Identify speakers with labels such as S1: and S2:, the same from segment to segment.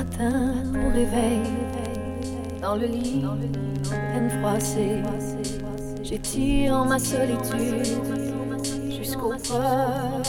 S1: matin, au réveil, dans le lit, peine froissée, j'étire ma solitude jusqu'au port.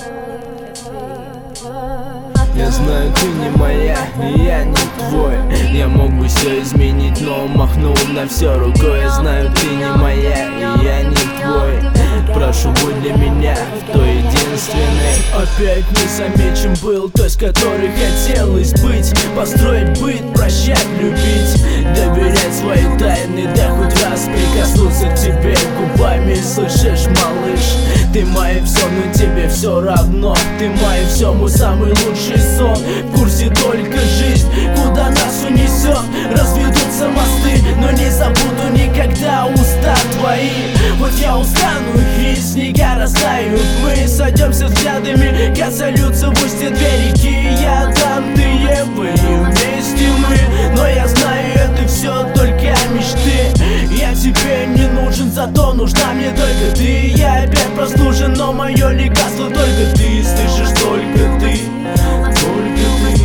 S2: Я знаю, ты не моя, и я не твой. Я мог бы все изменить, но махнул на все рукой. Я знаю, ты не моя, и я не твой. Прошу, будь для меня той единственной. Опять не замечен был той, с которой хотелось быть. Построить быт, прощать, любить, доверять свои тайны, да хоть раз прикоснуться к тебе губами. Слышишь, малыш, ты мое все, но тебе все равно. Ты мое все, мой самый лучший сон. В курсе только жизнь, куда нас унесет. Разведутся мосты, но не забуду никогда уста твои. Вот я устану, и снега растают. Мы сойдемся взглядами, как сольются в устье две реки. Я там, ты, Ева, и вместе мы. Но я знаю, это все только мечты. Я тебе не нужен, зато нужна мне только ты. Я опять простужен, но мое лекарство только ты. Слышишь, только ты, только ты.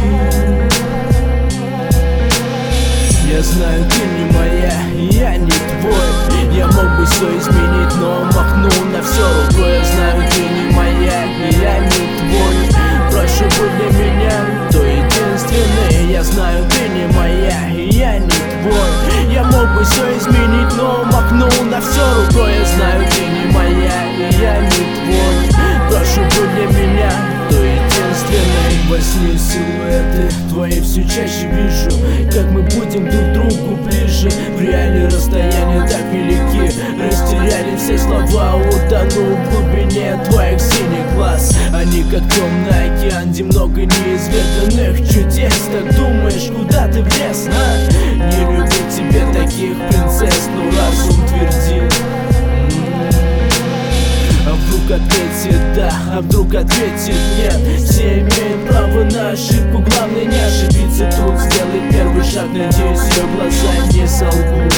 S2: Я знаю, ты не моя, я не твой. Я мог бы все изменить, но махнул на все рукой. Я знаю, ты не моя, я не твой. Прошу, будь для меня той единственной. Я знаю, ты не моя, я не твой. Я мог бы все изменить, но махнул на все рукой. Я знаю, ты не моя, я не твой. Прошу, будь для меня той единственной. Во сне силуэты твои все чаще вижу, как мы будем друг к другу ближе. В реале расстояния так велики, растеряли все слова, утонул в глубине твоих синих глаз. Они как темный океан, где много неизведанных чудес. Так думаешь, куда ты влез, а? Не любить тебе таких принцесс, но разум твердит. А вдруг ответит да, а вдруг ответит нет. Все имеют право на ошибку, главное не ошибиться тут. Сделай первый шаг, надеюсь, ее глаза не солгут.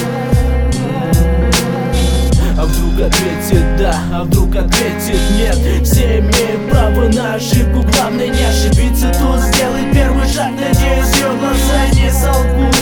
S2: А вдруг ответит да, а вдруг ответит нет. Все имеют право на ошибку, главное не ошибиться тут. Сделай первый шаг, надеюсь, ее глаза не солгут.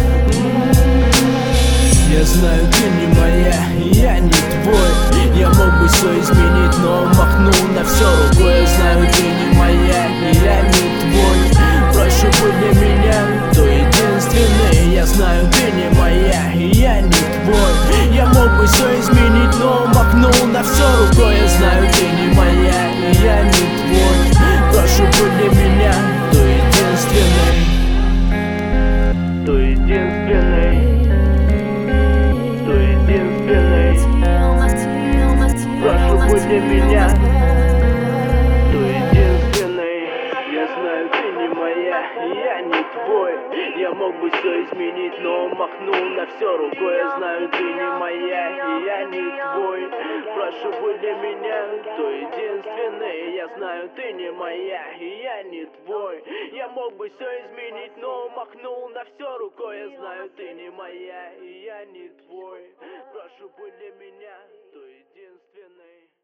S2: Я знаю, ты не моя, я не твой. Я мог бы все изменить, но махнул на все рукой. Я знаю, ты не моя, я не твой. Прошу, будь для меня той единственной. Я знаю, ты не моя, я не твой. Я мог бы все изменить, но махнул на все рукой. Я знаю, ты не моя, я не твой. Прошу, будь для меня той единственной. Той единственной. Прошу, будь для меня той единственной. Я знаю, ты не моя, я не твой. Я мог бы все изменить, но махнул на все рукой. Я знаю, ты не моя, я не твой. Прошу, будь для меня той единственной. Я знаю, ты не моя, я не твой. Я мог бы все изменить, но махнул на все рукой. Я знаю, ты не моя, я не твой. Прошу, будь для меня той единственной.